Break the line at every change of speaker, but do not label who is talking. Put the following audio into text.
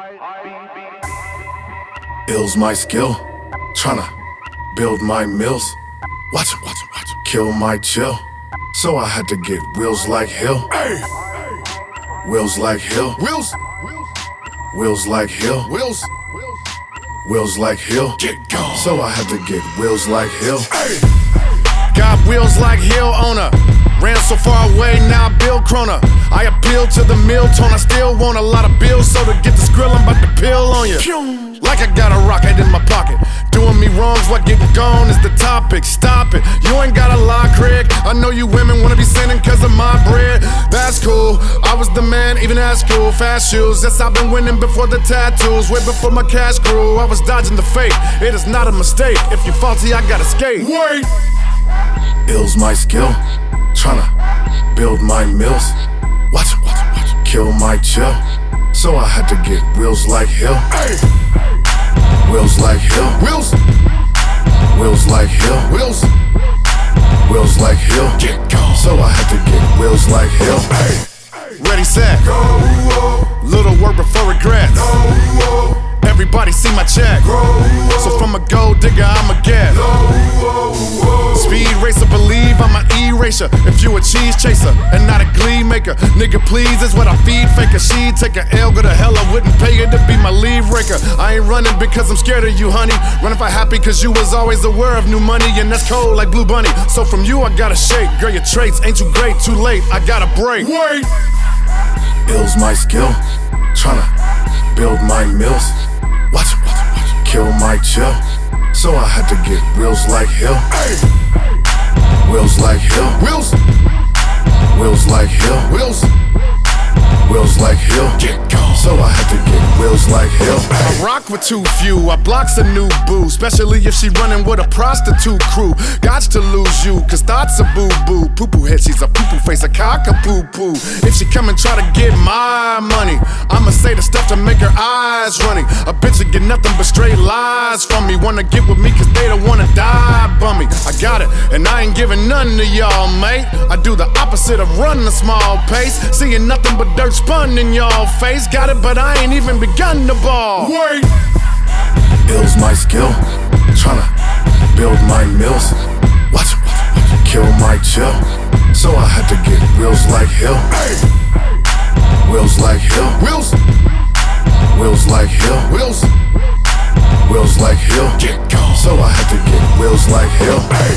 Ill's my skill, tryna build my mills. Watch him, kill my chill. So I had to get wheels like Hill. Wheels like Hill. Wheels like Hill. Wheels like Hill.
Get gone.
So I had to get wheels like Hill.
Got wheels like Hill owner. Ran so far away, now I build Krona. I appeal to the meal tone, I still want a lot of bills. So to get the skrill, I'm about to peel on you. Like I got a rocket in my pocket. Doing me wrongs, what getting gone is the topic. Stop it, you ain't gotta lie, Craig. I know you women wanna be sinning cause of my bread. That's cool, I was the man, even at school. Fast shoes, yes, I've been winning before the tattoos. Way before my cash grew, I was dodging the fate. It is not a mistake, if you're faulty, I gotta skate. Wait!
Ill's my skill, tryna build my mills. Watch him, kill my chill. So I had to get wheels like Hill. Wheels like Hill. Wheels like Hill. Wheels like Hill.
Get gone.
So I had to get wheels like Hill.
Ready, set, go. Little work before regret. Everybody see my check. So from a gold digger, I'm a get. Speed racer, believe I'm an eraser. If you a cheese chaser and not a glee maker, nigga, please, is what I feed faker. She take a L, go to hell, I wouldn't pay her to be my leave raker. I ain't running because I'm scared of you, honey. Running for happy cause you was always aware of new money, and that's cold like Blue Bunny. So from you, I gotta shake. Girl, your traits ain't too great, too late, I gotta break. Wait!
Ill's my skill, tryna build my mills. Watch him, kill my chill. So I had to get wheels like Hill. Wheels like Hill. Wheels like Hill. Wheels like Hill.
Get gone.
So I had to get wheels like Hill.
I rock with too few, I blocks a new boo. Especially if she running with a prostitute crew. Gots to lose you, cause thoughts a boo-boo. Poo-poo head, she's a poo-poo face, a cock-a-poo-poo. If she come and try to get my money, I'ma say the stuff to make her eyes running. A bitch will get nothing but straight lies from me. Wanna get with me cause they don't wanna die bummy. I got it, and I ain't giving none to y'all, mate. I do the opposite of running a small pace. Seeing nothing but dirt spun in y'all face. Got it, but I ain't even begun to ball. Wait!
Ill's my skill, tryna build my mills. Watch him, kill my chill. So I had to get wheels like Hill. Wheels like Hill. Wheels like Hill. Wheels like Hill.
Get gone.
So I had to get wheels like Hill.